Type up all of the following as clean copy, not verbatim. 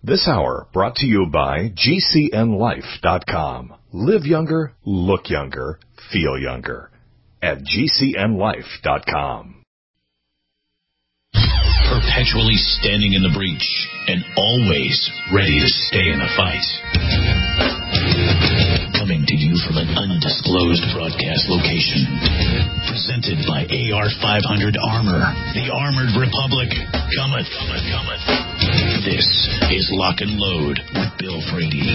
This hour brought to you by GCNLife.com. Live younger, look younger, feel younger at GCNLife.com. Perpetually standing in the breach and always ready to stay in the fight. Coming to you from an undisclosed broadcast location. Presented by AR-500 Armor. The Armored Republic cometh. This is Lock and Load with Bill Frady.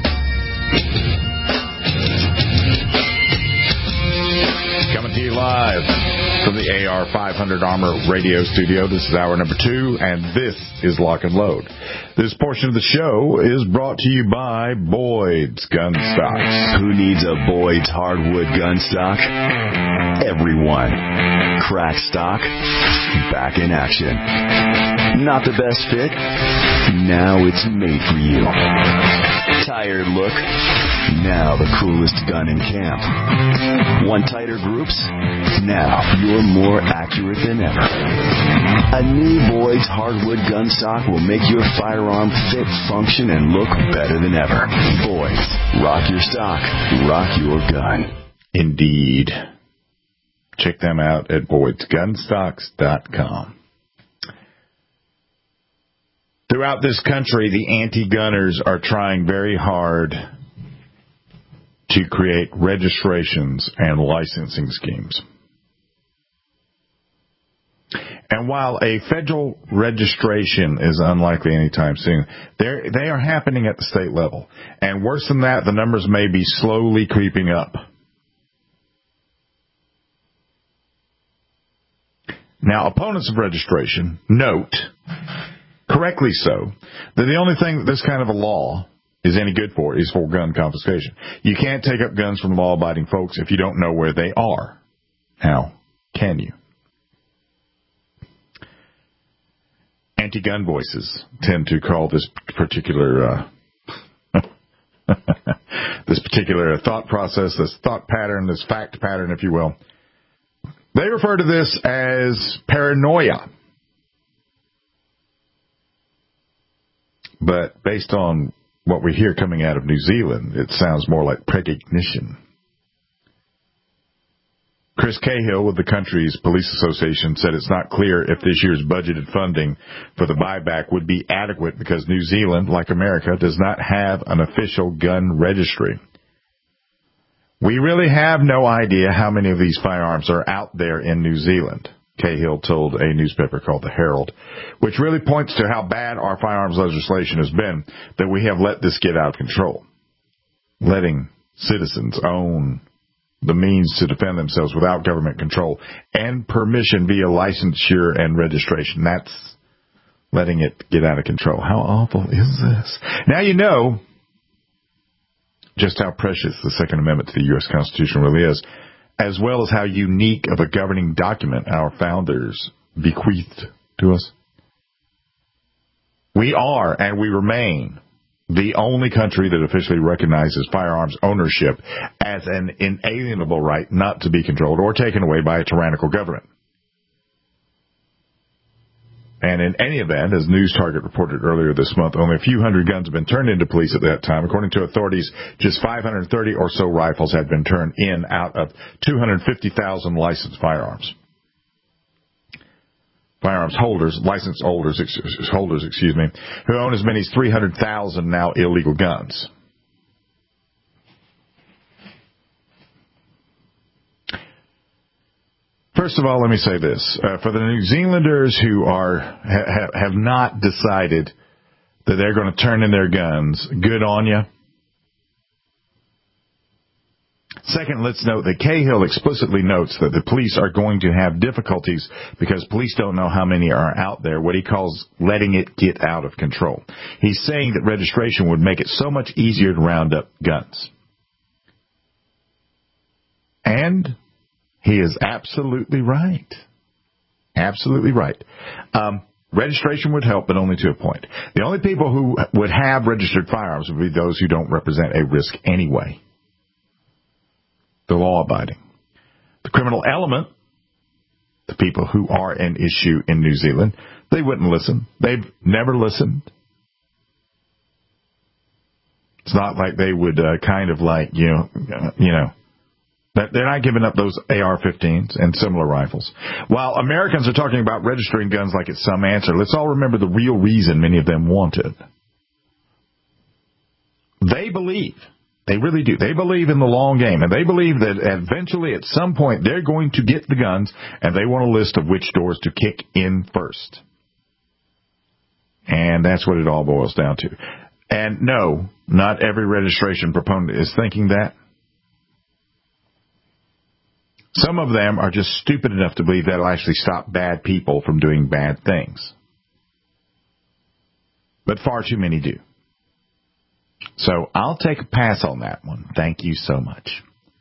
Coming to you live from the AR-500 Armor radio studio. This is hour number 2, and this is Lock and Load. This portion of the show is brought to you by Boyd's Gun Stocks. Who needs a Boyd's hardwood gun stock? Everyone. Crack stock, back in action. Not the best fit? Now it's made for you. Tired look? Now the coolest gun in camp. Want tighter groups? Now you're more accurate than ever. A new Boyd's hardwood gun stock will make your firearm fit, function, and look better than ever. Boyd's. Rock your stock. Rock your gun. Indeed. Check them out at Boyd'sGunstocks.com. Throughout this country, the anti-gunners are trying very hard to create registrations and licensing schemes. And while a federal registration is unlikely anytime soon, they are happening at the state level. And worse than that, the numbers may be slowly creeping up. Now, opponents of registration note, correctly so, that the only thing that this kind of a law is any good for is for gun confiscation. You can't take up guns from law-abiding folks if you don't know where they are. How can you? Anti-gun voices tend to call this particular this particular thought process, this thought pattern, this fact pattern, if you will. They refer to this as paranoia. But based on what we hear coming out of New Zealand, it sounds more like precognition. Chris Cahill with the country's police association said it's not clear if this year's budgeted funding for the buyback would be adequate because New Zealand, like America, does not have an official gun registry. We really have no idea how many of these firearms are out there in New Zealand, Cahill told a newspaper called The Herald, which really points to how bad our firearms legislation has been, that we have let this get out of control. Letting citizens own the means to defend themselves without government control and permission via licensure and registration. That's letting it get out of control. How awful is this? Now you know just how precious the Second Amendment to the U.S. Constitution really is, as well as how unique of a governing document our founders bequeathed to us. We are, and we remain, the only country that officially recognizes firearms ownership as an inalienable right not to be controlled or taken away by a tyrannical government. And in any event, as News Target reported earlier this month, only a few hundred guns have been turned into police at that time. According to authorities, just 530 or so rifles had been turned in out of 250,000 licensed firearms. Licensed holders, who own as many as 300,000 now illegal guns. First of all, let me say this. For the New Zealanders who have not decided that they're going to turn in their guns, good on you. Second, let's note that Cahill explicitly notes that the police are going to have difficulties because police don't know how many are out there, what he calls letting it get out of control. He's saying that registration would make it so much easier to round up guns. And he is absolutely right. Absolutely right. Registration would help, but only to a point. The only people who would have registered firearms would be those who don't represent a risk anyway. The law-abiding. The criminal element, the people who are an issue in New Zealand, they wouldn't listen. They've never listened. not like they would kind of like, you know, they're not giving up those AR-15s and similar rifles. While Americans are talking about registering guns like it's some answer, let's all remember the real reason many of them want it. They believe, they really do, they believe in the long game, and they believe that eventually at some point they're going to get the guns, and they want a list of which doors to kick in first. And that's what it all boils down to. And no, not every registration proponent is thinking that. Some of them are just stupid enough to believe that'll actually stop bad people from doing bad things. But far too many do. So I'll take a pass on that one. Thank you so much.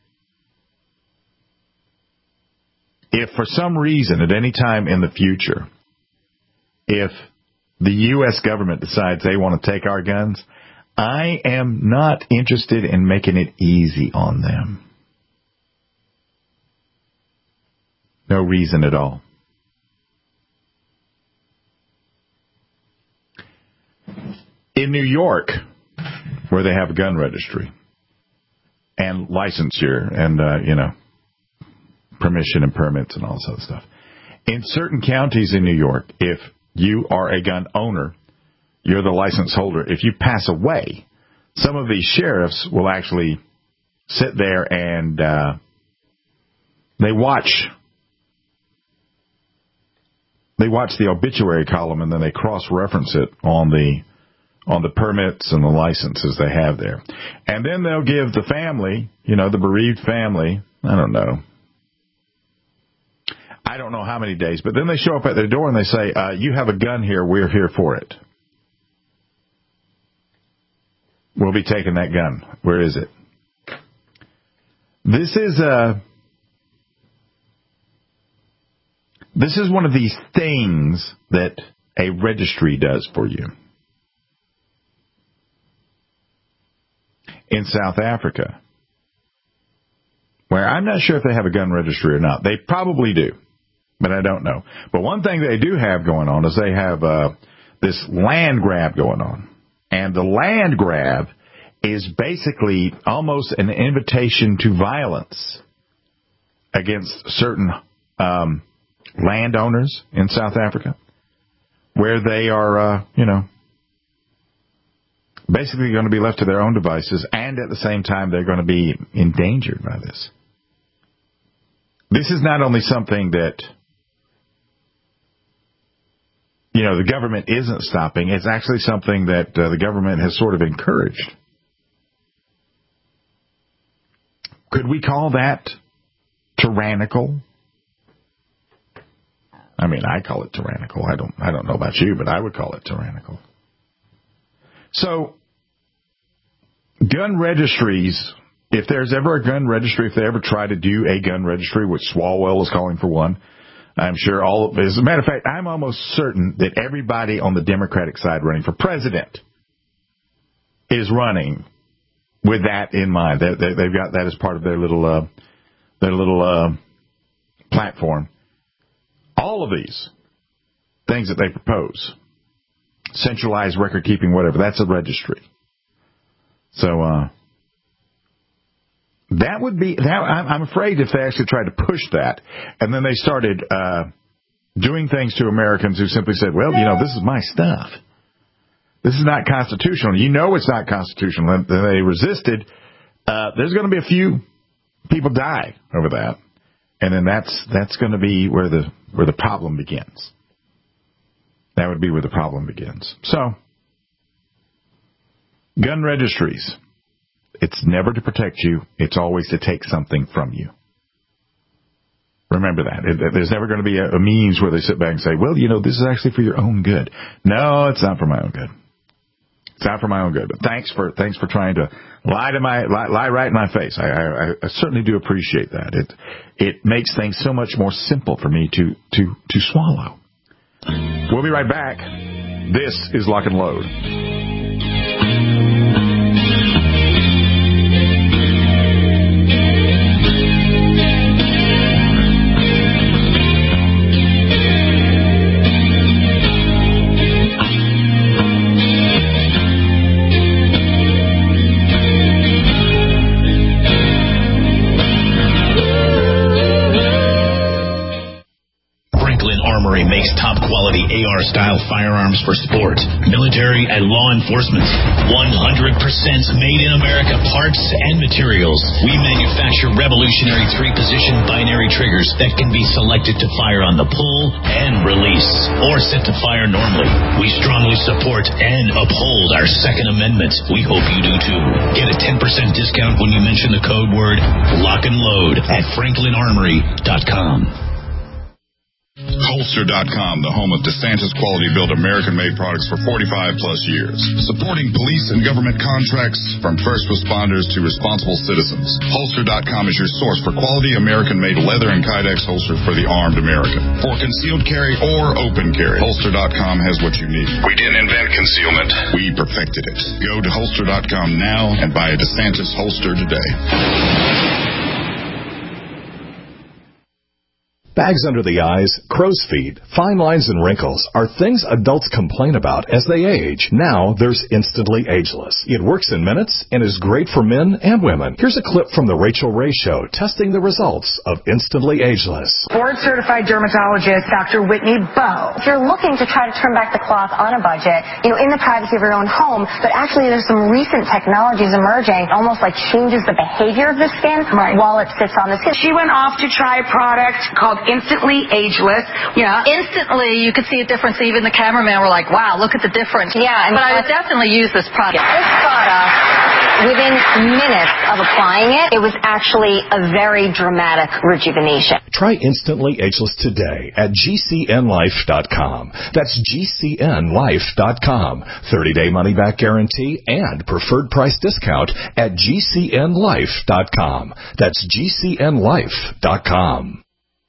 If for some reason at any time in the future, if the U.S. government decides they want to take our guns, I am not interested in making it easy on them. No reason at all. In New York, where they have a gun registry and licensure and, permission and permits and all this other stuff. In certain counties in New York, if you are a gun owner, you're the license holder. If you pass away, some of these sheriffs will actually sit there and they watch the obituary column, and then they cross-reference it on the permits and the licenses they have there. And then they'll give the family, the bereaved family, I don't know how many days, but then they show up at their door and they say, you have a gun here, we're here for it. We'll be taking that gun. Where is it? This is one of these things that a registry does for you. In South Africa, where I'm not sure if they have a gun registry or not. They probably do, but I don't know. But one thing they do have going on is they have this land grab going on. And the land grab is basically almost an invitation to violence against certain landowners in South Africa, where they are, basically going to be left to their own devices, and at the same time they're going to be endangered by this. This is not only something that, the government isn't stopping, it's actually something that the government has sort of encouraged. Could we call that tyrannical? I mean, I call it tyrannical. I don't know about you, but I would call it tyrannical. So, gun registries, if there's ever a gun registry, if they ever try to do a gun registry, which Swalwell is calling for one, I'm sure as a matter of fact, I'm almost certain that everybody on the Democratic side running for president is running with that in mind. They've got that as part of their little platform. All of these things that they propose, centralized record keeping, whatever, that's a registry. So that would be that. I'm afraid if they actually tried to push that, and then they started doing things to Americans who simply said, "Well, this is my stuff. This is not constitutional. It's not constitutional." And they resisted. There's going to be a few people die over that, and then that's going to be where the problem begins. That would be where the problem begins. So, gun registries. It's never to protect you. It's always to take something from you. Remember that. There's never going to be a means where they sit back and say, well, this is actually for your own good. No, it's not for my own good. It's not for my own good. But thanks for trying to lie right in my face. I certainly do appreciate that. It makes things so much more simple for me to swallow. We'll be right back. This is Lock and Load. AR-style firearms for sport, military, and law enforcement. 100% made in America parts and materials. We manufacture revolutionary 3-position binary triggers that can be selected to fire on the pull and release, or set to fire normally. We strongly support and uphold our Second Amendment. We hope you do too. Get a 10% discount when you mention the code word Lock and Load at FranklinArmory.com. Holster.com, the home of DeSantis quality-built American-made products for 45-plus years. Supporting police and government contracts from first responders to responsible citizens. Holster.com is your source for quality American-made leather and Kydex holsters for the armed American. For concealed carry or open carry, Holster.com has what you need. We didn't invent concealment. We perfected it. Go to Holster.com now and buy a DeSantis holster today. Bags under the eyes, crow's feet, fine lines and wrinkles are things adults complain about as they age. Now there's Instantly Ageless. It works in minutes and is great for men and women. Here's a clip from the Rachel Ray Show testing the results of Instantly Ageless. Board-certified dermatologist Dr. Whitney Bowe. If you're looking to try to turn back the clock on a budget, in the privacy of your own home, but actually there's some recent technologies emerging, almost like changes the behavior of the skin while it sits on the skin. She went off to try a product called Instantly Ageless. Yeah, instantly you could see a difference. Even the cameraman were like, wow, look at the difference. Yeah. But I would definitely use this product. This product, within minutes of applying it, it was actually a very dramatic rejuvenation. Try Instantly Ageless today at GCNlife.com. That's GCNlife.com. 30-day money-back guarantee and preferred price discount at GCNlife.com. That's GCNlife.com.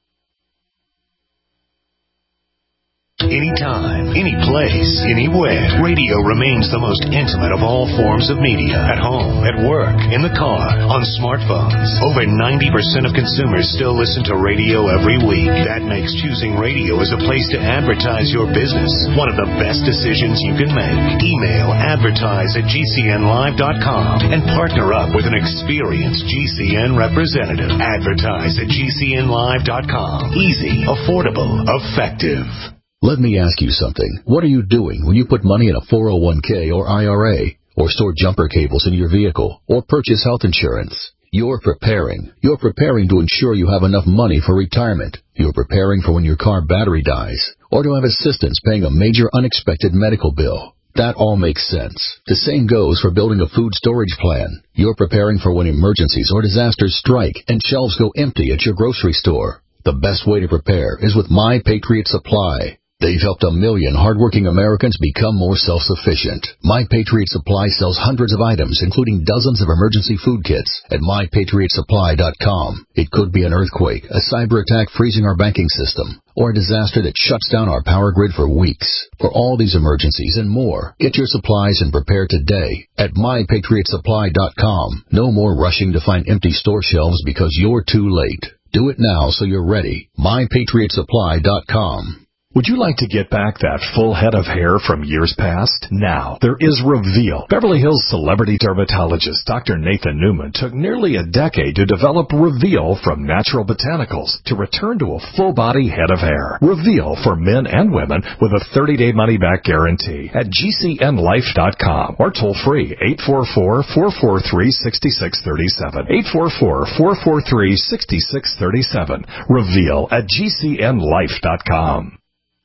Anytime, any place, anywhere. Radio remains the most intimate of all forms of media. At home, at work, in the car, on smartphones. Over 90% of consumers still listen to radio every week. That makes choosing radio as a place to advertise your business one of the best decisions you can make. Email advertise@GCNlive.com and partner up with an experienced GCN representative. Advertise at GCNlive.com. Easy, affordable, effective. Let me ask you something. What are you doing when you put money in a 401k or IRA, or store jumper cables in your vehicle, or purchase health insurance? You're preparing. You're preparing to ensure you have enough money for retirement. You're preparing for when your car battery dies, or to have assistance paying a major unexpected medical bill. That all makes sense. The same goes for building a food storage plan. You're preparing for when emergencies or disasters strike and shelves go empty at your grocery store. The best way to prepare is with My Patriot Supply. They've helped 1 million hardworking Americans become more self-sufficient. My Patriot Supply sells hundreds of items, including dozens of emergency food kits at MyPatriotSupply.com. It could be an earthquake, a cyber attack freezing our banking system, or a disaster that shuts down our power grid for weeks. For all these emergencies and more, get your supplies and prepare today at MyPatriotSupply.com. No more rushing to find empty store shelves because you're too late. Do it now so you're ready. MyPatriotSupply.com. Would you like to get back that full head of hair from years past? Now, there is Reveal. Beverly Hills celebrity dermatologist Dr. Nathan Newman took nearly a decade to develop Reveal from natural botanicals to return to a full-body head of hair. Reveal for men and women with a 30-day money-back guarantee at GCNlife.com or toll-free 844-443-6637. 844-443-6637. Reveal at GCNlife.com.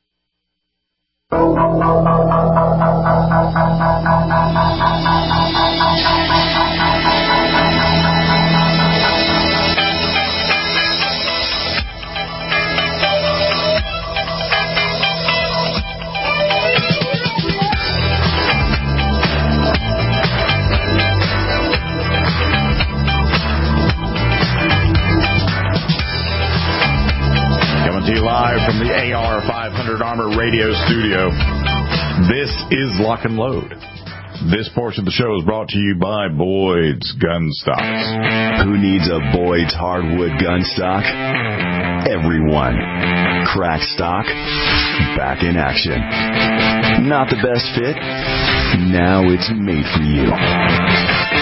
Coming to you live from the AR-500 Armor Radio Studio. This is Lock and Load. This portion of the show is brought to you by Boyd's Gun Stocks. Who needs a Boyd's hardwood gun stock? Everyone. Crack stock, back in action. Not the best fit? Now it's made for you.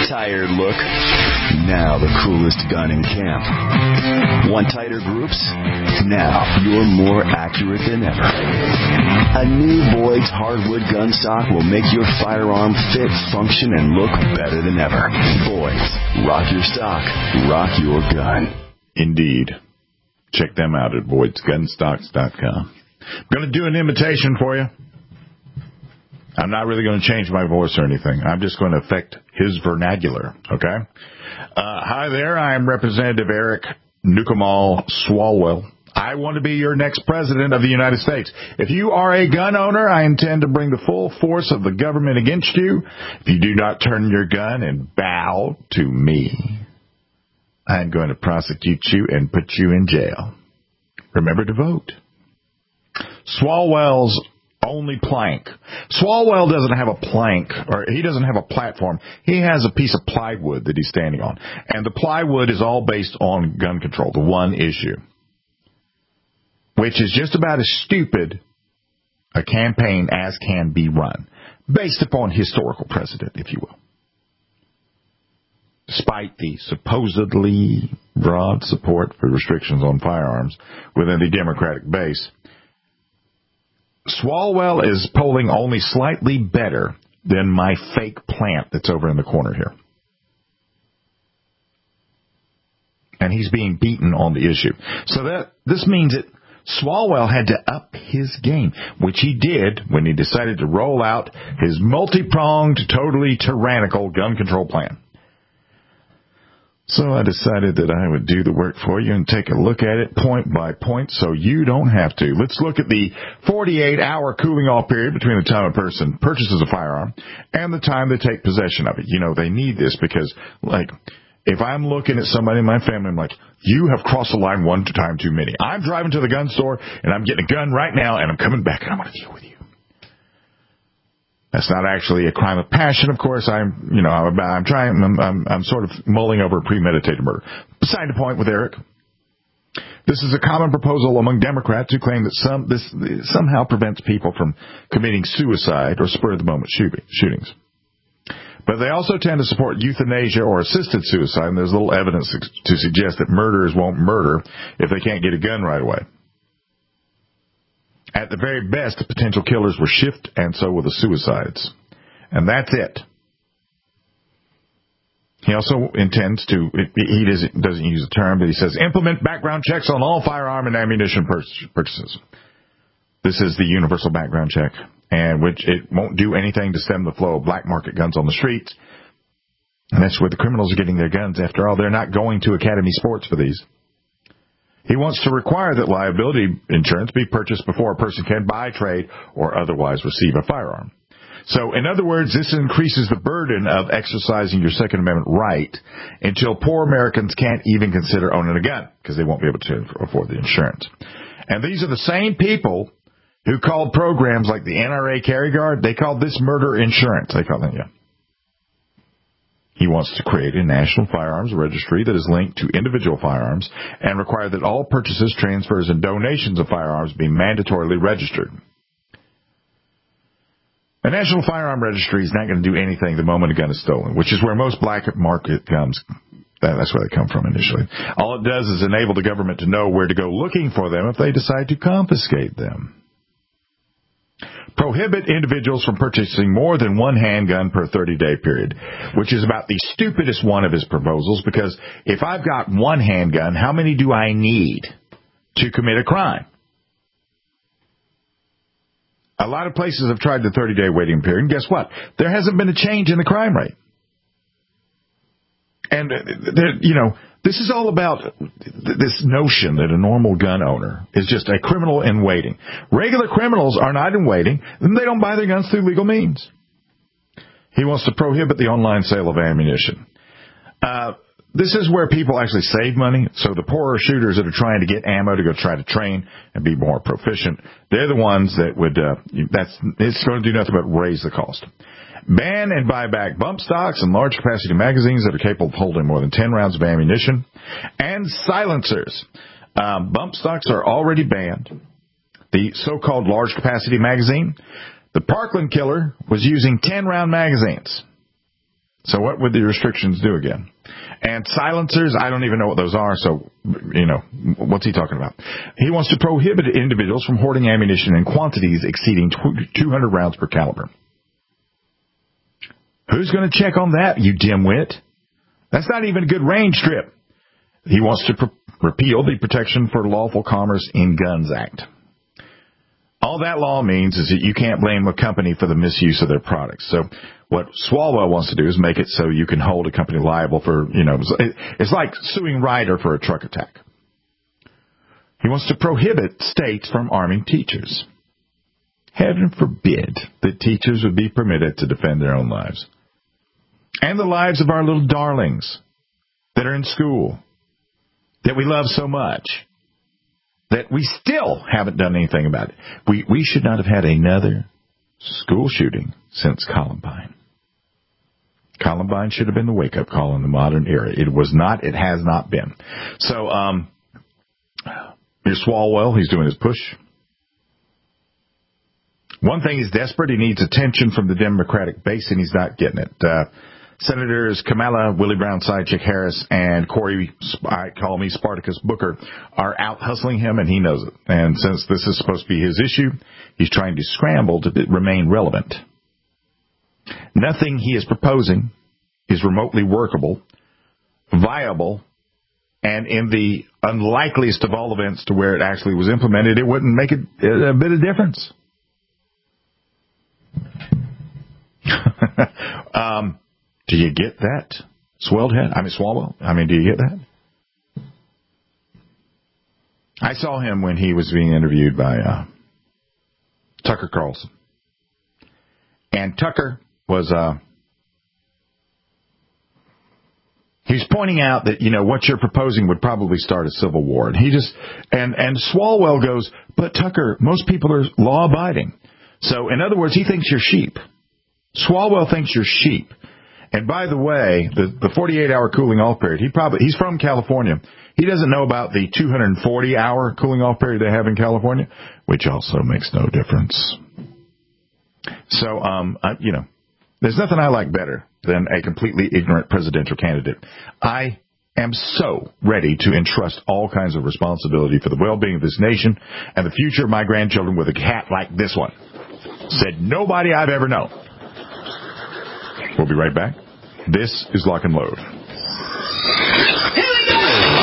tired look? Now the coolest gun in camp. Want tighter groups? Now you're more accurate than ever. A new Boyd's hardwood gun stock will make your firearm fit, function, and look better than ever. Boyd's. Rock your stock. Rock your gun. Indeed. Check them out at Boyd'sGunstocks.com. I'm going to do an imitation for you. I'm not really going to change my voice or anything. I'm just going to affect his vernacular, okay? Hi there. I am Representative Eric Nukamal Swalwell. I want to be your next president of the United States. If you are a gun owner, I intend to bring the full force of the government against you. If you do not turn your gun and bow to me, I'm going to prosecute you and put you in jail. Remember to vote. Swalwell's only plank. Swalwell doesn't have a plank, or he doesn't have a platform. He has a piece of plywood that he's standing on. And the plywood is all based on gun control, the one issue, which is just about as stupid a campaign as can be run, based upon historical precedent, if you will. Despite the supposedly broad support for restrictions on firearms within the Democratic base, Swalwell is polling only slightly better than my fake plant that's over in the corner here. And he's being beaten on the issue. So this means that Swalwell had to up his game, which he did when he decided to roll out his multi-pronged, totally tyrannical gun control plan. So I decided that I would do the work for you and take a look at it point by point so you don't have to. Let's look at the 48-hour cooling off period between the time a person purchases a firearm and the time they take possession of it. You know, they need this because, like, if I'm looking at somebody in my family, I'm like, you have crossed the line one time too many. I'm driving to the gun store and I'm getting a gun right now and I'm coming back and I'm going to deal with you. That's not actually a crime of passion, of course. I'm sort of mulling over premeditated murder. Beside the point with Eric. This is a common proposal among Democrats who claim that this somehow prevents people from committing suicide or spur-of-the-moment shootings. But they also tend to support euthanasia or assisted suicide, and there's little evidence to suggest that murderers won't murder if they can't get a gun right away. At the very best, the potential killers will shift, and so will the suicides. And that's it. He also intends to, he doesn't use the term, but he says, implement background checks on all firearm and ammunition purchases. This is the universal background check, and which it won't do anything to stem the flow of black market guns on the streets. And that's where the criminals are getting their guns. After all, they're not going to Academy Sports for these. He wants to require that liability insurance be purchased before a person can buy, trade, or otherwise receive a firearm. So, in other words, this increases the burden of exercising your Second Amendment right until poor Americans can't even consider owning a gun because they won't be able to afford the insurance. And these are the same people who called programs like the NRA Carry Guard, they called this murder insurance. They call it, yeah. He wants to create a national firearms registry that is linked to individual firearms and require that all purchases, transfers, and donations of firearms be mandatorily registered. A national firearm registry is not going to do anything the moment a gun is stolen, which is where most black market guns, that's where they come from initially. All it does is enable the government to know where to go looking for them if they decide to confiscate them. Prohibit individuals from purchasing more than one handgun per 30-day period, which is about the stupidest one of his proposals, because if I've got one handgun, how many do I need to commit a crime? A lot of places have tried the 30-day waiting period, and guess what? There hasn't been a change in the crime rate. And, this is all about this notion that a normal gun owner is just a criminal in waiting. Regular criminals are not in waiting, and they don't buy their guns through legal means. He wants to prohibit the online sale of ammunition. This is where people actually save money. So the poorer shooters that are trying to get ammo to go try to train and be more proficient, they're the ones that would, it's going to do nothing but raise the cost. Ban and buy back bump stocks and large capacity magazines that are capable of holding more than 10 rounds of ammunition. And silencers. Bump stocks are already banned. The so-called large capacity magazine, the Parkland killer was using 10-round magazines. So what would the restrictions do again? And silencers, I don't even know what those are, so, what's he talking about? He wants to prohibit individuals from hoarding ammunition in quantities exceeding 200 rounds per caliber. Who's going to check on that, you dimwit? That's not even a good range strip. He wants to repeal the Protection for Lawful Commerce in Guns Act. All that law means is that you can't blame a company for the misuse of their products. So what Swalwell wants to do is make it so you can hold a company liable for, it's like suing Ryder for a truck attack. He wants to prohibit states from arming teachers. Heaven forbid that teachers would be permitted to defend their own lives. And the lives of our little darlings that are in school, that we love so much, that we still haven't done anything about it. We should not have had another school shooting since Columbine. Columbine should have been the wake-up call in the modern era. It was not. It has not been. So, here's Swalwell. He's doing his push. One thing is desperate. He needs attention from the Democratic base, and he's not getting it. Senators Kamala, Willie Brown, Sidechick Harris, and Cory, I call me Spartacus Booker, are out hustling him, and he knows it. And since this is supposed to be his issue, he's trying to scramble to remain relevant. Nothing he is proposing is remotely workable, viable, and in the unlikeliest of all events to where it actually was implemented, it wouldn't make a bit of difference. Do you get that, Swalwell? Do you get that? I saw him when he was being interviewed by Tucker Carlson. And Tucker was, he's pointing out that, what you're proposing would probably start a civil war. And and Swalwell goes, but Tucker, most people are law-abiding. So, in other words, he thinks you're sheep. Swalwell thinks you're sheep. And by the way, the 48-hour cooling off period, he's from California. He doesn't know about the 240-hour cooling off period they have in California, which also makes no difference. So, there's nothing I like better than a completely ignorant presidential candidate. I am so ready to entrust all kinds of responsibility for the well-being of this nation and the future of my grandchildren with a cat like this one. Said nobody I've ever known. We'll be right back. This is Lock and Load. Here we go!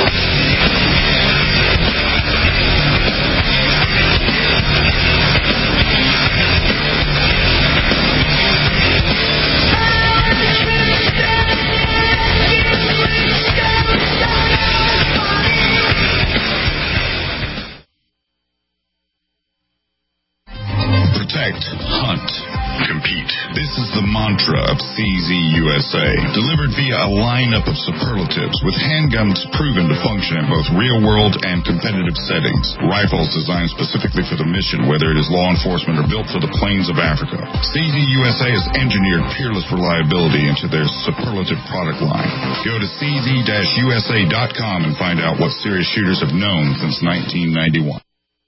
Protect, hunt, compete. This is the mantra of CZ USA, delivered via a lineup of superlatives with handguns proven to function in both real-world and competitive settings. Rifles designed specifically for the mission, whether it is law enforcement or built for the plains of Africa. CZ USA has engineered peerless reliability into their superlative product line. Go to cz-usa.com and find out what serious shooters have known since 1991.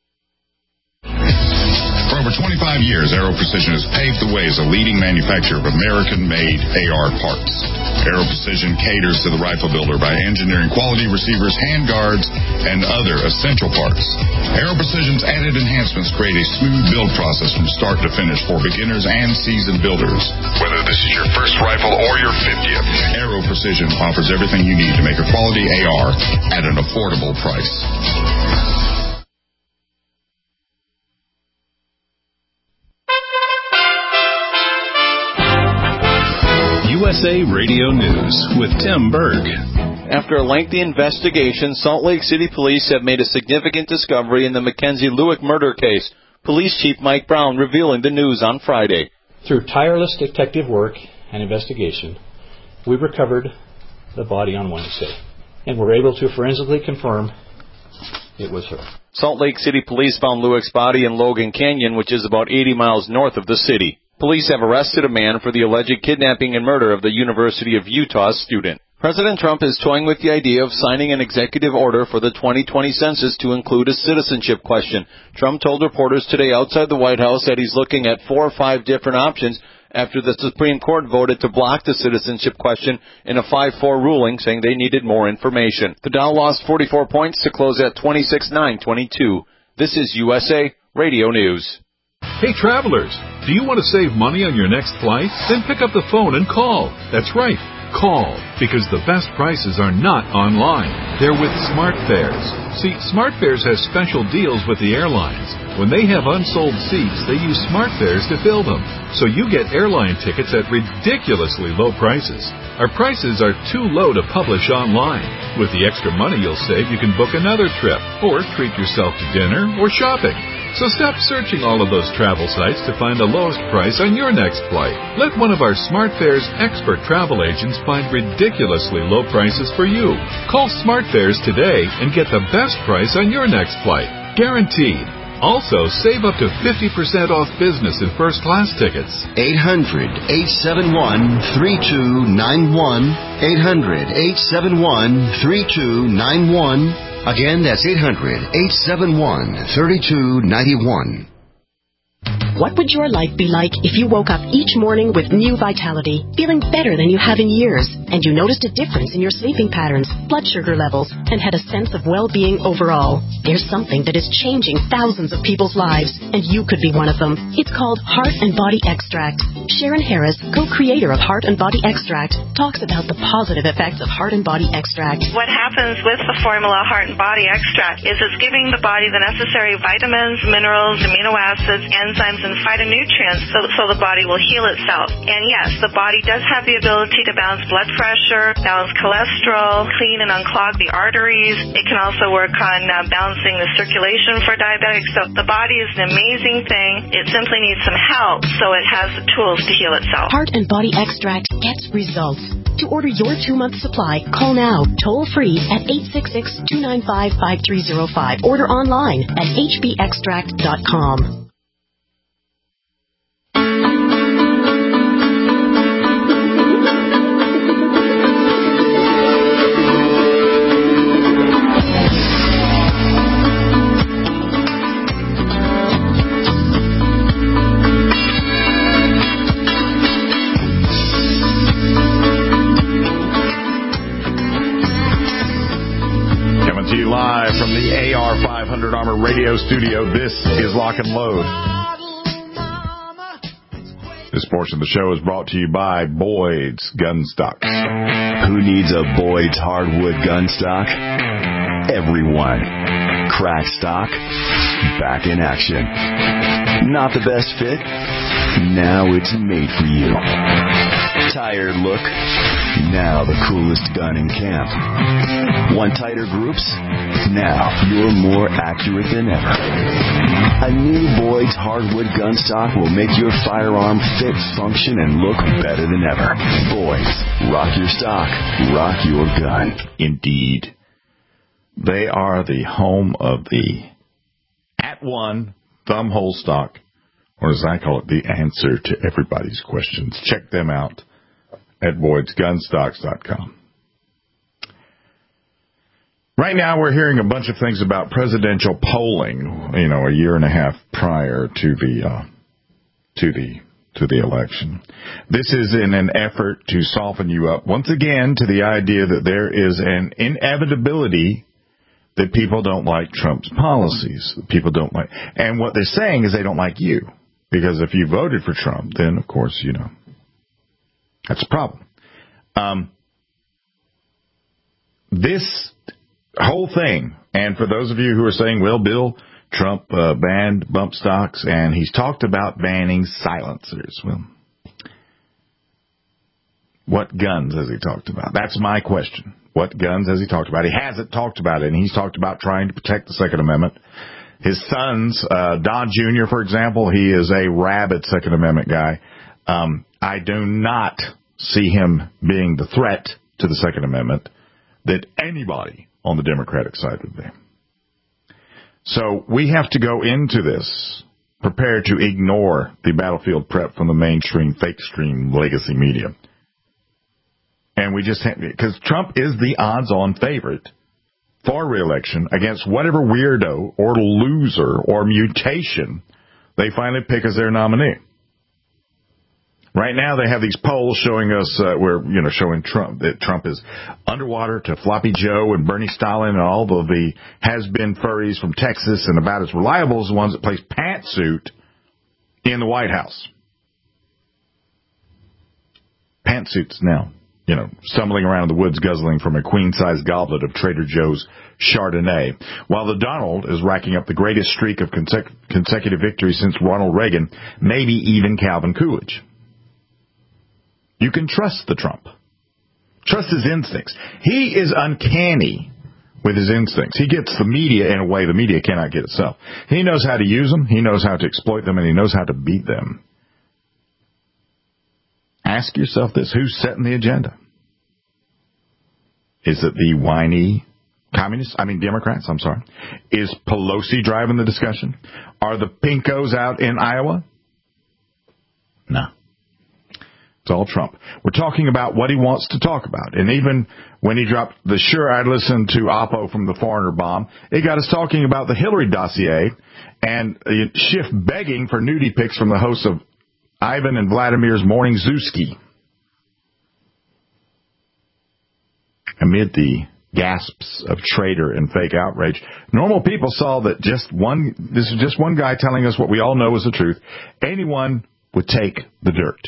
For over 25 years, Aero Precision has paved the way as a leading manufacturer of American-made AR parts. Aero Precision caters to the rifle builder by engineering quality receivers, handguards, and other essential parts. Aero Precision's added enhancements create a smooth build process from start to finish for beginners and seasoned builders. Whether this is your first rifle or your 50th, Aero Precision offers everything you need to make a quality AR at an affordable price. USA Radio News with Tim Berg. After a lengthy investigation, Salt Lake City police have made a significant discovery in the Mackenzie Lewick murder case. Police Chief Mike Brown revealing the news on Friday. Through tireless detective work and investigation, we recovered the body on Wednesday, and were able to forensically confirm it was her. Salt Lake City police found Lewick's body in Logan Canyon, which is about 80 miles north of the city. Police have arrested a man for the alleged kidnapping and murder of the University of Utah student. President Trump is toying with the idea of signing an executive order for the 2020 census to include a citizenship question. Trump told reporters today outside the White House that he's looking at 4 or 5 different options after the Supreme Court voted to block the citizenship question in a 5-4 ruling, saying they needed more information. The Dow lost 44 points to close at 26,922. This is USA Radio News. Hey, travelers, do you want to save money on your next flight? Then pick up the phone and call. That's right. Call, because the best prices are not online. They're with SmartFares. See, SmartFares has special deals with the airlines. When they have unsold seats, they use SmartFares to fill them. So you get airline tickets at ridiculously low prices. Our prices are too low to publish online. With the extra money you'll save, you can book another trip, or treat yourself to dinner or shopping. So stop searching all of those travel sites to find the lowest price on your next flight. Let one of our SmartFares expert travel agents find ridiculously low prices for you. Call SmartFares today and get the best price on your next flight. Guaranteed. Also, save up to 50% off business and first-class tickets. 800-871-3291. 800-871-3291. Again, that's 800-871-3291. What would your life be like if you woke up each morning with new vitality, feeling better than you have in years, and you noticed a difference in your sleeping patterns, blood sugar levels, and had a sense of well-being overall? There's something that is changing thousands of people's lives, and you could be one of them. It's called Heart and Body Extract. Sharon Harris, co-creator of Heart and Body Extract, talks about the positive effects of Heart and Body Extract. What happens with the formula Heart and Body Extract is it's giving the body the necessary vitamins, minerals, amino acids, enzymes, and phytonutrients so the body will heal itself. And yes, the body does have the ability to balance blood pressure, balance cholesterol, clean and unclog the arteries. It can also work on balancing the circulation for diabetics. So the body is an amazing thing. It simply needs some help so it has the tools to heal itself. Heart and Body Extract gets results. To order your 2-month supply, call now, toll free at 866-295-5305. Order online at hbextract.com. Live from the AR-500 Armor Radio Studio, this is Lock and Load. This portion of the show is brought to you by Boyd's Gun Stock. Who needs a Boyd's hardwood gun stock? Everyone. Crack stock, back in action. Not the best fit? Now it's made for you. Tired look? Now the coolest gun in camp. Want tighter groups? Now you're more accurate than ever. A new Boyd's hardwood gun stock will make your firearm fit, function, and look better than ever. Boyd's. Rock your stock. Rock your gun. Indeed. They are the home of the @1 thumb hole stock, or as I call it, the answer to everybody's questions. Check them out at Boyd'sGunstocks.com. Right now we're hearing a bunch of things about presidential polling, a year and a half prior to the election. This is in an effort to soften you up once again to the idea that there is an inevitability that people don't like Trump's policies. People don't like, and what they're saying is they don't like you, because if you voted for Trump, then of course, that's a problem. This whole thing, and for those of you who are saying, well, Bill, Trump banned bump stocks, and he's talked about banning silencers. Well, what guns has he talked about? That's my question. What guns has he talked about? He hasn't talked about it, and he's talked about trying to protect the Second Amendment. His sons, Don Jr., for example, he is a rabid Second Amendment guy. I do not see him being the threat to the Second Amendment that anybody on the Democratic side would be. So we have to go into this prepared to ignore the battlefield prep from the mainstream, fake stream, legacy media. And we just have, because Trump is the odds-on favorite for re-election against whatever weirdo or loser or mutation they finally pick as their nominee. Right now, they have these polls showing us showing Trump that Trump is underwater to Floppy Joe and Bernie Stalin and all of the has-been furries from Texas and about as reliable as the ones that plays pantsuit in the White House. Pantsuits now, stumbling around in the woods guzzling from a queen-sized goblet of Trader Joe's Chardonnay, while the Donald is racking up the greatest streak of consecutive victories since Ronald Reagan, maybe even Calvin Coolidge. You can trust the Trump. Trust his instincts. He is uncanny with his instincts. He gets the media in a way the media cannot get itself. He knows how to use them, he knows how to exploit them, and he knows how to beat them. Ask yourself this, who's setting the agenda? Is it the whiny Democrats, Is Pelosi driving the discussion? Are the pinkos out in Iowa? No. It's all Trump. We're talking about what he wants to talk about. And even when he dropped the sure I'd listen to Oppo from the Foreigner bomb, it got us talking about the Hillary dossier and Schiff begging for nudie pics from the hosts of Ivan and Vladimir's Morning Zooski. Amid the gasps of traitor and fake outrage, normal people saw that this is just one guy telling us what we all know is the truth. Anyone would take the dirt.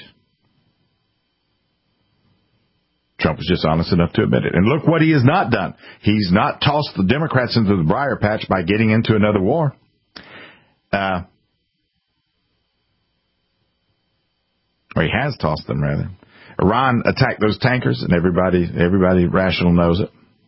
Trump was just honest enough to admit it. And look what he has not done. He's not tossed the Democrats into the briar patch by getting into another war. Or he has tossed them, rather. Iran attacked those tankers, and everybody rational knows it.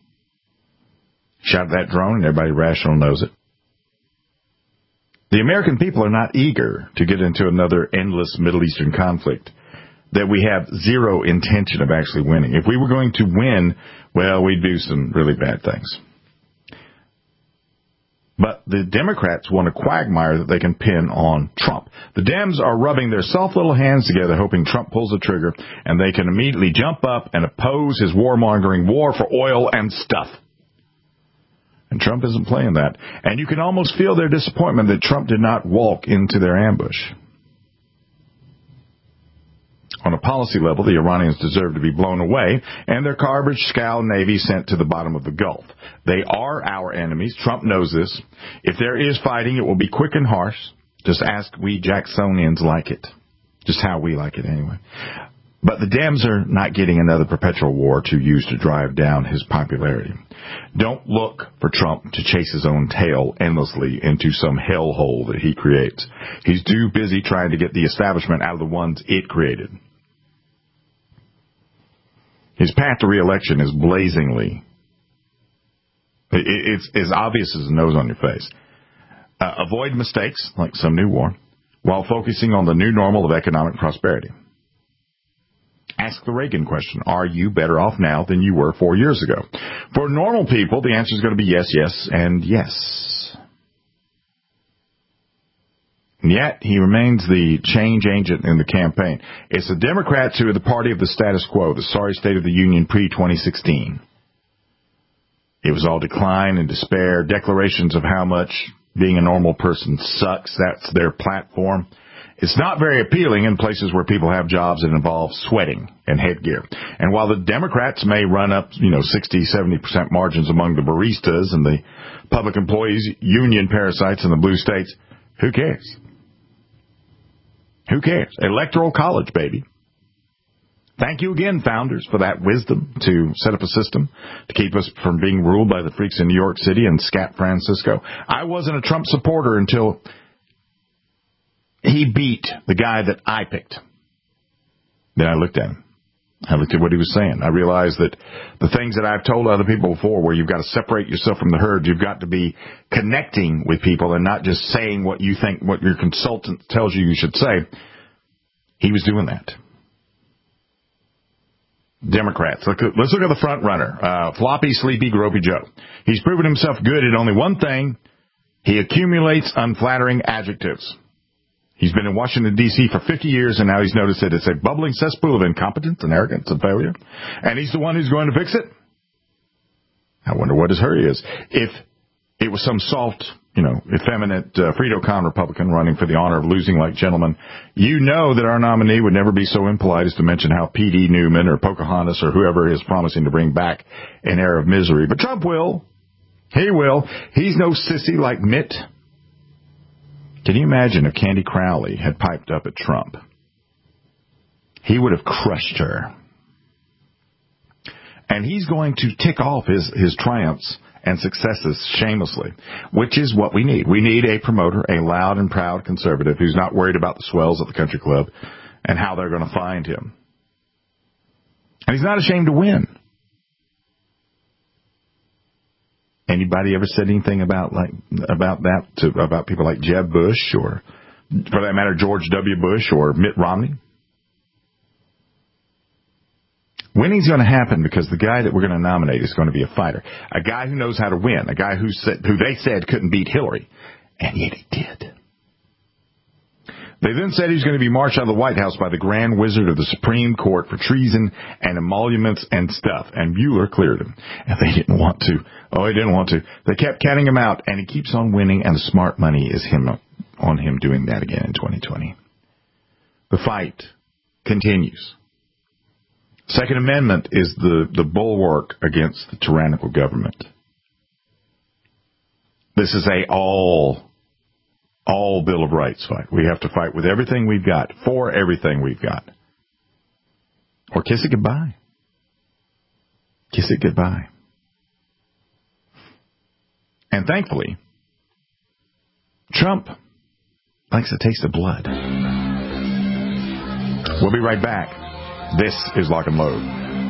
Shot that drone, and everybody rational knows it. The American people are not eager to get into another endless Middle Eastern conflict that we have zero intention of actually winning. If we were going to win, well, we'd do some really bad things. But the Democrats want a quagmire that they can pin on Trump. The Dems are rubbing their soft little hands together, hoping Trump pulls the trigger, and they can immediately jump up and oppose his warmongering war for oil and stuff. And Trump isn't playing that. And you can almost feel their disappointment that Trump did not walk into their ambush. On a policy level, the Iranians deserve to be blown away and their garbage scow navy sent to the bottom of the Gulf. They are our enemies. Trump knows this. If there is fighting, it will be quick and harsh. Just ask we Jacksonians like it. Just how we like it anyway. But the Dems are not getting another perpetual war to use to drive down his popularity. Don't look for Trump to chase his own tail endlessly into some hellhole that he creates. He's too busy trying to get the establishment out of the ones it created. His path to re-election is blazingly, it's as obvious as the nose on your face. Avoid mistakes, like some new war, while focusing on the new normal of economic prosperity. Ask the Reagan question. Are you better off now than you were 4 years ago? For normal people, the answer is going to be yes, yes, and yes. And yet, he remains the change agent in the campaign. It's the Democrats who are the party of the status quo, the sorry state of the union pre-2016. It was all decline and despair, declarations of how much being a normal person sucks. That's their platform. It's not very appealing in places where people have jobs that involve sweating and headgear. And while the Democrats may run up, 60, 70% margins among the baristas and the public employees, union parasites in the blue states, who cares? Who cares? Electoral college, baby. Thank you again, founders, for that wisdom to set up a system to keep us from being ruled by the freaks in New York City and Scat Francisco. I wasn't a Trump supporter until he beat the guy that I picked. Then I looked at him. I looked at what he was saying. I realized that the things that I've told other people before, where you've got to separate yourself from the herd, you've got to be connecting with people and not just saying what you think, what your consultant tells you should say. He was doing that. Democrats. Let's look at the front runner. Floppy, Sleepy, Gropey Joe. He's proven himself good at only one thing. He accumulates unflattering adjectives. He's been in Washington, D.C. for 50 years, and now he's noticed that it's a bubbling cesspool of incompetence and arrogance and failure. And he's the one who's going to fix it. I wonder what his hurry is. If it was some soft, effeminate Frito-Con Republican running for the honor of losing like gentlemen, you know that our nominee would never be so impolite as to mention how P.D. Newman or Pocahontas or whoever is promising to bring back an era of misery. But Trump will. He will. He's no sissy like Mitt. Can you imagine if Candy Crowley had piped up at Trump? He would have crushed her. And he's going to tick off his triumphs and successes shamelessly, which is what we need. We need a promoter, a loud and proud conservative who's not worried about the swells at the country club and how they're going to find him. And he's not ashamed to win. Anybody ever said anything about people like Jeb Bush or, for that matter, George W. Bush or Mitt Romney? Winning's going to happen because the guy that we're going to nominate is going to be a fighter, a guy who knows how to win, a guy who they said couldn't beat Hillary, and yet he did. They then said he was going to be marched out of the White House by the Grand Wizard of the Supreme Court for treason and emoluments and stuff, and Mueller cleared him. And they didn't want to. Oh, he didn't want to. They kept counting him out, and he keeps on winning, and the smart money is on him doing that again in 2020. The fight continues. Second Amendment is the bulwark against the tyrannical government. This is a all Bill of Rights fight. We have to fight with everything we've got, for everything we've got. Or kiss it goodbye. Kiss it goodbye. And thankfully, Trump likes a taste of blood. We'll be right back. This is Lock and Load.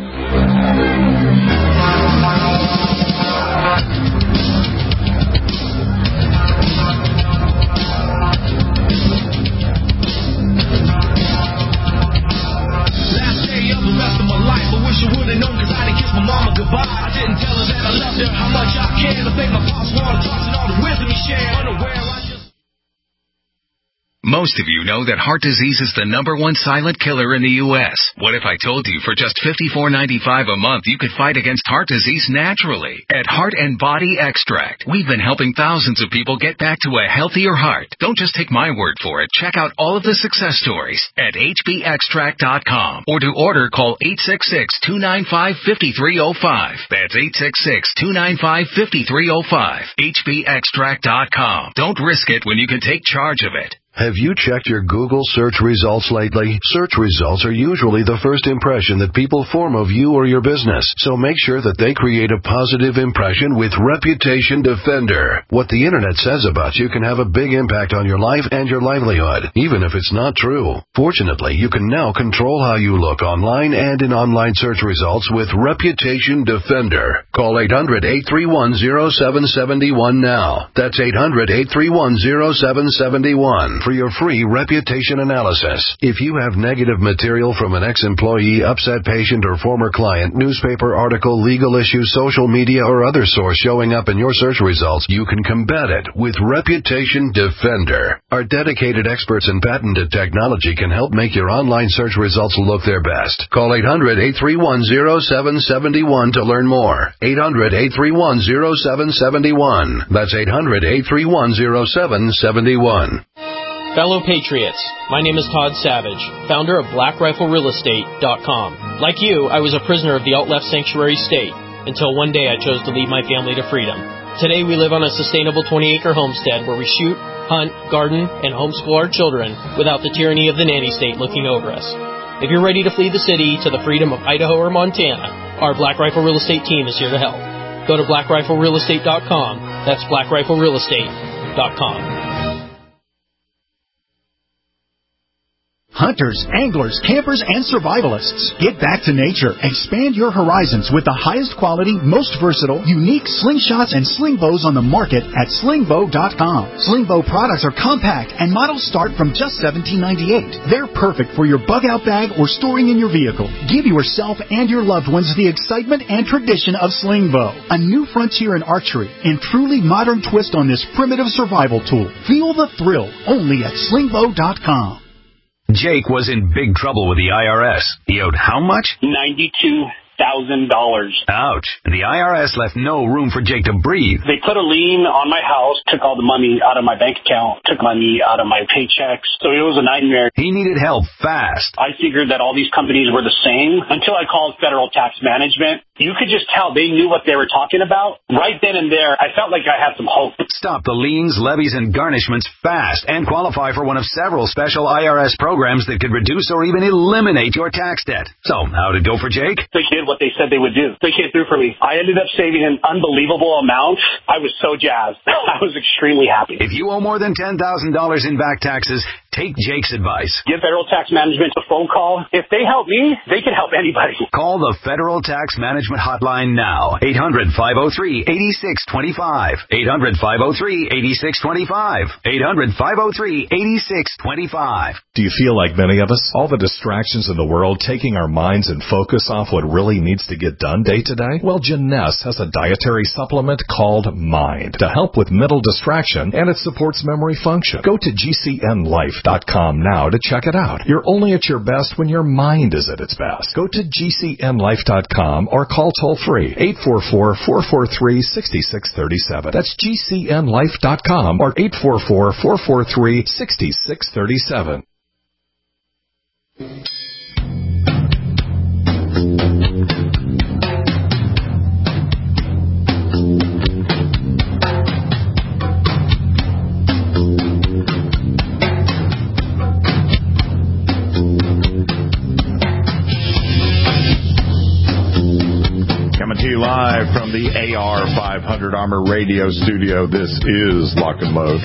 Last day of the rest of my life, I wish I would have known, cause I didn't kiss my mama goodbye. I didn't tell her that I loved her, how much I cared. I think my pops water talks and all the wisdom he shared. Unaware, I just... Most of you know that heart disease is the #1 silent killer in the U.S. What if I told you for just $54.95 a month you could fight against heart disease naturally? At Heart and Body Extract, we've been helping thousands of people get back to a healthier heart. Don't just take my word for it. Check out all of the success stories at hbextract.com. Or to order, call 866-295-5305. That's 866-295-5305. hbextract.com. Don't risk it when you can take charge of it. Have you checked your Google search results lately? Search results are usually the first impression that people form of you or your business, so make sure that they create a positive impression with Reputation Defender. What the internet says about you can have a big impact on your life and your livelihood, even if it's not true. Fortunately, you can now control how you look online and in online search results with Reputation Defender. Call 800-831-0771 now. That's 800-831-0771. For your free reputation analysis. If you have negative material from an ex-employee, upset patient, or former client, newspaper article, legal issue, social media, or other source showing up in your search results, you can combat it with Reputation Defender. Our dedicated experts in patented technology can help make your online search results look their best. Call 800-831-0771 to learn more. 800-831-0771. That's 800-831-0771. Fellow Patriots, my name is Todd Savage, founder of BlackRifleRealEstate.com. Like you, I was a prisoner of the alt-left sanctuary state, until one day I chose to lead my family to freedom. Today we live on a sustainable 20-acre homestead where we shoot, hunt, garden, and homeschool our children without the tyranny of the nanny state looking over us. If you're ready to flee the city to the freedom of Idaho or Montana, our Black Rifle Real Estate team is here to help. Go to BlackRifleRealEstate.com. That's BlackRifleRealEstate.com. Hunters, anglers, campers, and survivalists. Get back to nature. Expand your horizons with the highest quality, most versatile, unique slingshots and sling bows on the market at slingbow.com. Slingbow products are compact and models start from just $17.98. They're perfect for your bug-out bag or storing in your vehicle. Give yourself and your loved ones the excitement and tradition of Slingbow, a new frontier in archery and truly modern twist on this primitive survival tool. Feel the thrill only at slingbow.com. Jake was in big trouble with the IRS. He owed how much? $92,000. Ouch. The IRS left no room for Jake to breathe. They put a lien on my house, took all the money out of my bank account, took money out of my paychecks. So it was a nightmare. He needed help fast. I figured that all these companies were the same until I called Federal Tax Management. You could just tell they knew what they were talking about. Right then and there, I felt like I had some hope. Stop the liens, levies, and garnishments fast and qualify for one of several special IRS programs that could reduce or even eliminate your tax debt. So, how'd it go for Jake? They did what they said they would do. They came through for me. I ended up saving an unbelievable amount. I was so jazzed. I was extremely happy. If you owe more than $10,000 in back taxes, take Jake's advice. Give Federal Tax Management a phone call. If they help me, they can help anybody. Call the Federal Tax Management hotline now. 800-503-8625. 800-503-8625. 800-503-8625. Do you feel like many of us? All the distractions in the world taking our minds and focus off what really needs to get done day to day? Well, Janess has a dietary supplement called Mind to help with mental distraction, and it supports memory function. Go to GCNlife.com now to check it out. You're only at your best when your mind is at its best. Go to GCNlife.com or call toll-free 844-443-6637. That's GCNlife.com or 844-443-6637. Coming to you live from the AR 500 Armor Radio Studio, this is Lock and Load.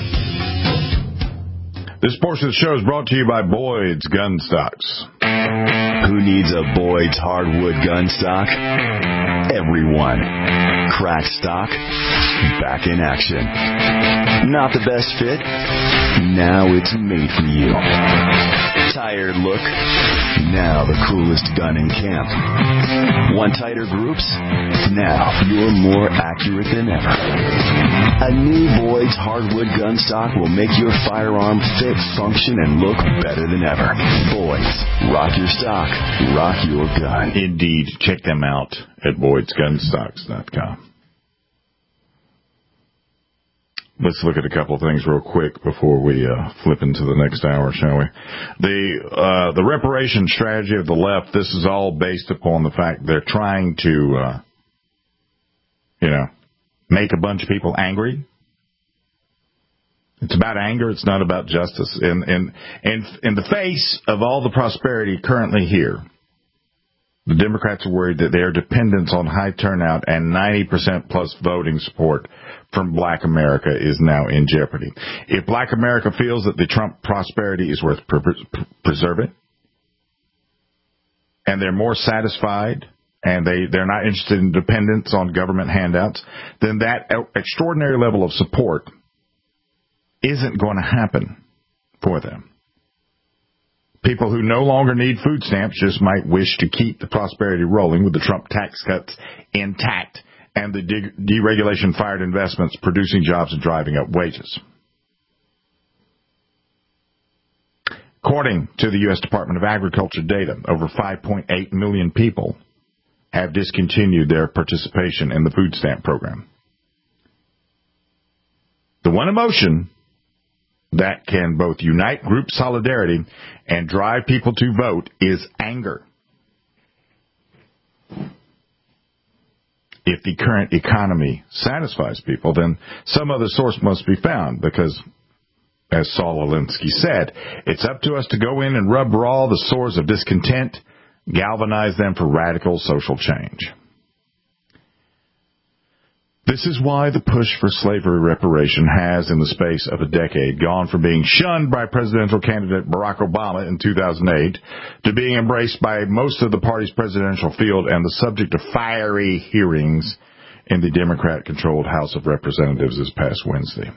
This portion of the show is brought to you by Boyd's Gun Stocks. Who needs a Boyd's hardwood gun stock? Everyone. Crack stock, back in action. Not the best fit? Now it's made for you. Tired look? Now the coolest gun in camp. Want tighter groups? Now you're more accurate than ever. A new Boyd's hardwood gun stock will make your firearm fit, function, and look better than ever. Boyd's. Rock your stock. Rock your gun. Indeed. Check them out at Boyd'sGunstocks.com. Let's look at a couple of things real quick before we flip into the next hour, shall we? The reparation strategy of the left, this is all based upon the fact they're trying to, make a bunch of people angry. It's about anger. It's not about justice. In the face of all the prosperity currently here, the Democrats are worried that their dependence on high turnout and 90% plus voting support from Black America is now in jeopardy. If Black America feels that the Trump prosperity is worth preserving, and they're more satisfied, and they're not interested in dependence on government handouts, then that extraordinary level of support isn't going to happen for them. People who no longer need food stamps just might wish to keep the prosperity rolling with the Trump tax cuts intact and the deregulation-fired investments producing jobs and driving up wages. According to the U.S. Department of Agriculture data, over 5.8 million people have discontinued their participation in the food stamp program. The one emotion that can both unite group solidarity and drive people to vote is anger. If the current economy satisfies people, then some other source must be found because, as Saul Alinsky said, it's up to us to go in and rub raw the sores of discontent, galvanize them for radical social change. This is why the push for slavery reparation has, in the space of a decade, gone from being shunned by presidential candidate Barack Obama in 2008 to being embraced by most of the party's presidential field and the subject of fiery hearings in the Democrat-controlled House of Representatives this past Wednesday.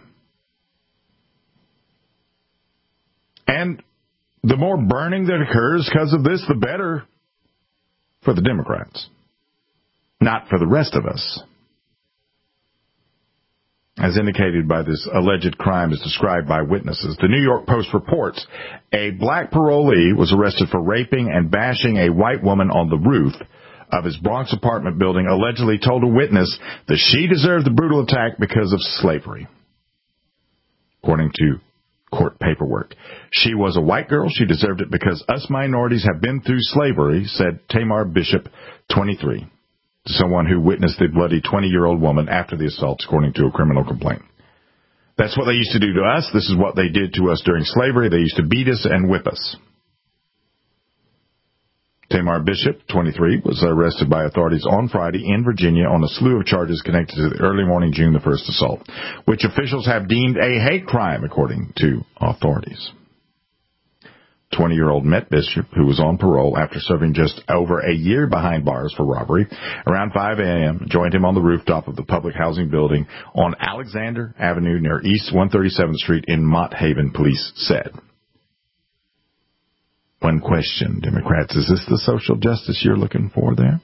And the more burning that occurs because of this, the better for the Democrats, not for the rest of us. As indicated by this alleged crime as described by witnesses, the New York Post reports a black parolee was arrested for raping and bashing a white woman on the roof of his Bronx apartment building allegedly told a witness that she deserved the brutal attack because of slavery. According to court paperwork, she was a white girl. She deserved it because us minorities have been through slavery, said Tamar Bishop, 23, to someone who witnessed the bloody 20-year-old woman after the assaults, according to a criminal complaint. That's what they used to do to us. This is what they did to us during slavery. They used to beat us and whip us. Tamar Bishop, 23, was arrested by authorities on Friday in Virginia on a slew of charges connected to the early morning June the 1st assault, which officials have deemed a hate crime, according to authorities. 20-year-old met Bishop, who was on parole after serving just over a year behind bars for robbery, around 5 a.m., joined him on the rooftop of the public housing building on Alexander Avenue near East 137th Street in Mott Haven, police said. One question, Democrats, is this the social justice you're looking for there?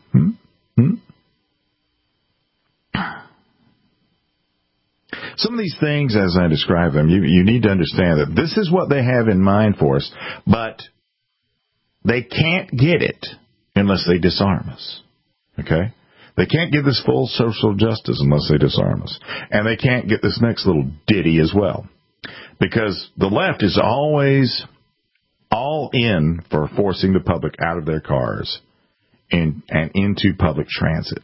Some of these things, as I describe them, you need to understand that this is what they have in mind for us, but they can't get it unless they disarm us. Okay? They can't get this full social justice unless they disarm us. And they can't get this next little ditty as well. Because the left is always all in for forcing the public out of their cars and into public transit.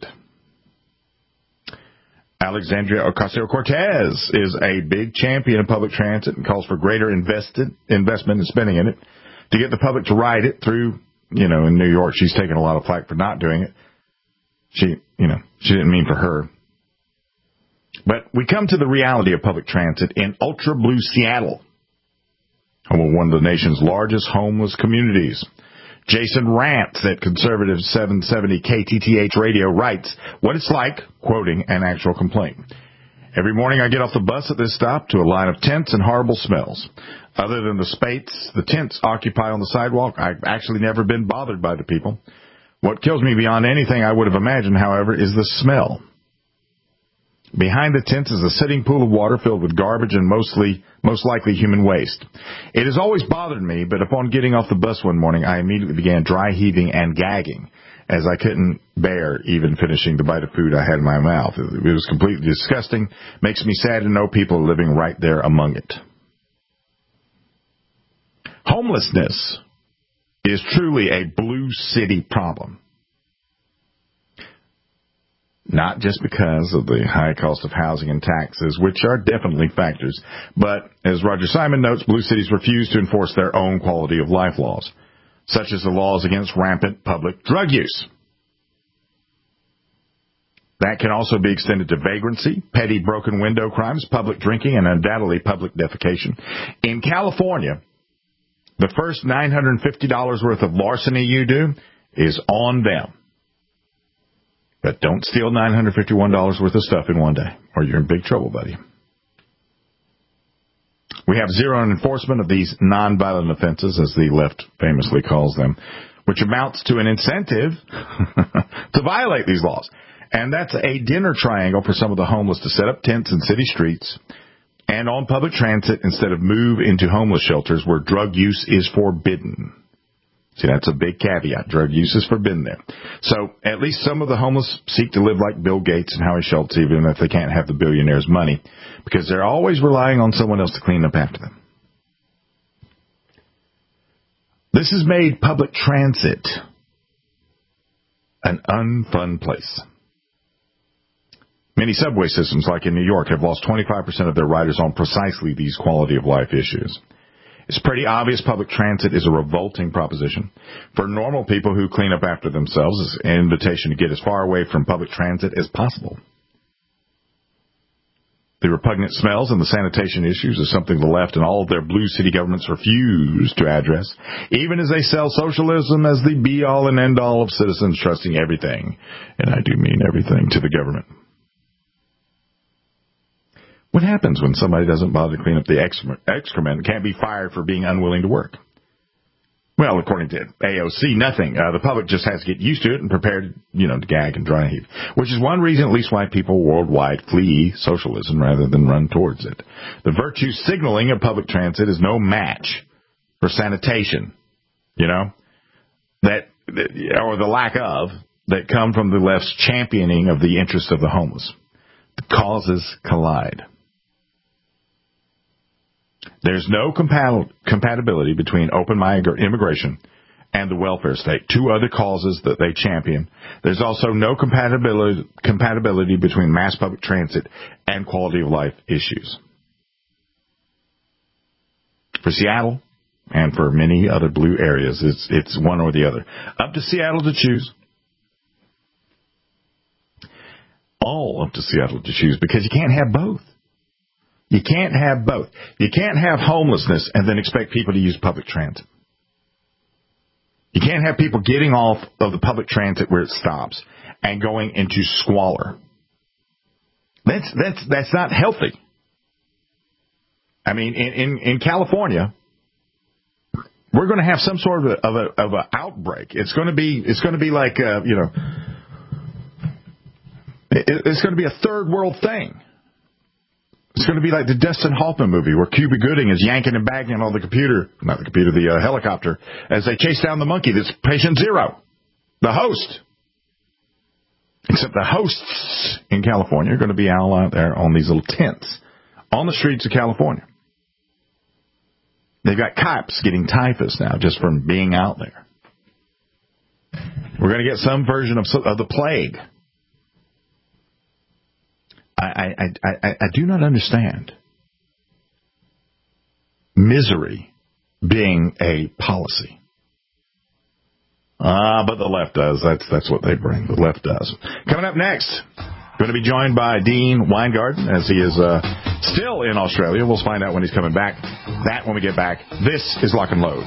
Alexandria Ocasio-Cortez is a big champion of public transit and calls for greater investment and spending in it to get the public to ride it through, in New York. She's taken a lot of flack for not doing it. She didn't mean for her. But we come to the reality of public transit in ultra blue Seattle, home of one of the nation's largest homeless communities. Jason Rantz at Conservative 770 KTTH Radio writes what it's like, quoting an actual complaint. Every morning I get off the bus at this stop to a line of tents and horrible smells. Other than the space the tents occupy on the sidewalk, I've actually never been bothered by the people. What kills me beyond anything I would have imagined, however, is the smell. Behind the tents is a sitting pool of water filled with garbage and most likely human waste. It has always bothered me, but upon getting off the bus one morning, I immediately began dry heaving and gagging, as I couldn't bear even finishing the bite of food I had in my mouth. It was completely disgusting. Makes me sad to know people are living right there among it. Homelessness is truly a blue city problem. Not just because of the high cost of housing and taxes, which are definitely factors, but, as Roger Simon notes, blue cities refuse to enforce their own quality of life laws, such as the laws against rampant public drug use. That can also be extended to vagrancy, petty broken window crimes, public drinking, and undoubtedly public defecation. In California, the first $950 worth of larceny you do is on them. But don't steal $951 worth of stuff in one day, or you're in big trouble, buddy. We have zero enforcement of these nonviolent offenses, as the left famously calls them, which amounts to an incentive to violate these laws. And that's a dinner triangle for some of the homeless to set up tents in city streets and on public transit instead of move into homeless shelters where drug use is forbidden. See, that's a big caveat. Drug use is forbidden there. So at least some of the homeless seek to live like Bill Gates and Howie Schultz, even if they can't have the billionaire's money, because they're always relying on someone else to clean up after them. This has made public transit an unfun place. Many subway systems, like in New York, have lost 25% of their riders on precisely these quality of life issues. It's pretty obvious public transit is a revolting proposition. For normal people who clean up after themselves, it's an invitation to get as far away from public transit as possible. The repugnant smells and the sanitation issues is something the left and all of their blue city governments refuse to address, even as they sell socialism as the be-all and end-all of citizens trusting everything, and I do mean everything, to the government. What happens when somebody doesn't bother to clean up the excrement and can't be fired for being unwilling to work? Well, according to AOC, nothing. The public just has to get used to it and prepared, to gag and dry heave, which is one reason at least why people worldwide flee socialism rather than run towards it. The virtue signaling of public transit is no match for sanitation, or the lack of that come from the left's championing of the interests of the homeless. The causes collide. There's no compatibility between open immigration and the welfare state, two other causes that they champion. There's also no compatibility between mass public transit and quality of life issues. For Seattle and for many other blue areas, it's one or the other. Up to Seattle to choose. All up to Seattle to choose, because you can't have both. You can't have both. You can't have homelessness and then expect people to use public transit. You can't have people getting off of the public transit where it stops and going into squalor. That's not healthy. I mean, in California, we're going to have some sort of an outbreak. It's going to be like it's going to be a third world thing. It's going to be like the Dustin Hoffman movie where Cuba Gooding is yanking and bagging on the helicopter, as they chase down the monkey that's patient zero, the host. Except the hosts in California are going to be all out there on these little tents on the streets of California. They've got cops getting typhus now just from being out there. We're going to get some version of the plague. I do not understand misery being a policy. But the left does. That's what they bring. The left does. Coming up next, going to be joined by Dean Weingarten, as he is still in Australia. We'll find out when he's coming back. That when we get back. This is Lock and Load.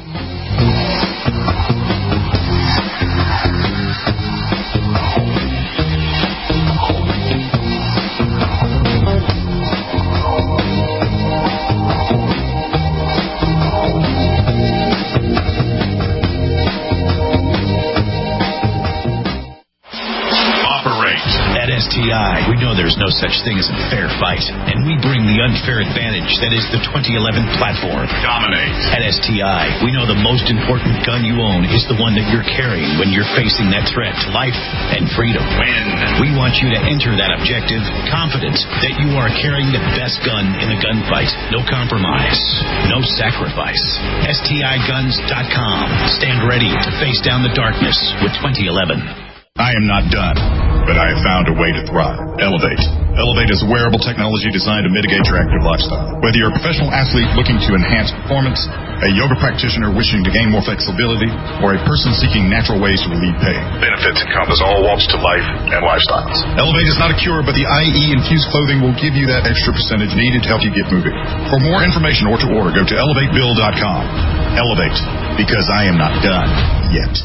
STI, we know there's no such thing as a fair fight, and we bring the unfair advantage that is the 2011 platform. Dominate. At STI, we know the most important gun you own is the one that you're carrying when you're facing that threat to life and freedom. Win. We want you to enter that objective confident that you are carrying the best gun in the gunfight. No compromise. No sacrifice. STIguns.com. Stand ready to face down the darkness with 2011. I am not done, but I have found a way to thrive. Elevate. Elevate is wearable technology designed to mitigate your active lifestyle. Whether you're a professional athlete looking to enhance performance, a yoga practitioner wishing to gain more flexibility, or a person seeking natural ways to relieve pain, benefits encompass all walks to life and lifestyles. Elevate is not a cure, but the IE-infused clothing will give you that extra percentage needed to help you get moving. For more information or to order, go to elevatebill.com. Elevate, because I am not done yet.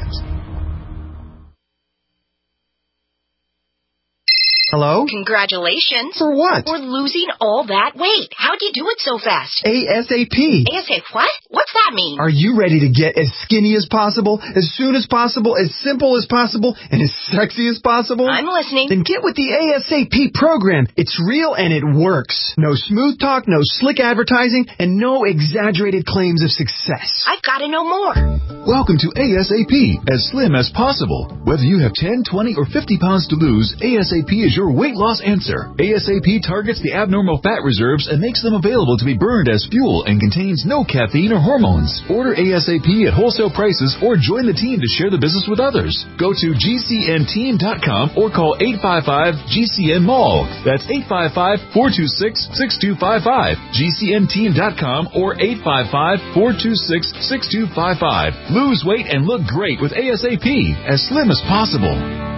Hello? Congratulations. For what? For losing all that weight. How'd you do it so fast? ASAP. ASAP what? What's that mean? Are you ready to get as skinny as possible, as soon as possible, as simple as possible, and as sexy as possible? I'm listening. Then get with the ASAP program. It's real and it works. No smooth talk, no slick advertising, and no exaggerated claims of success. I've got to know more. Welcome to ASAP, as slim as possible. Whether you have 10, 20, or 50 pounds to lose, ASAP is your weight loss answer. ASAP targets the abnormal fat reserves and makes them available to be burned as fuel and contains no caffeine or hormones. Order ASAP at wholesale prices or join the team to share the business with others. Go to GCNteam.com or call 855-GCN-MALL. That's 855-426-6255. GCNteam.com or 855-426-6255. Lose weight and look great with ASAP, as slim as possible.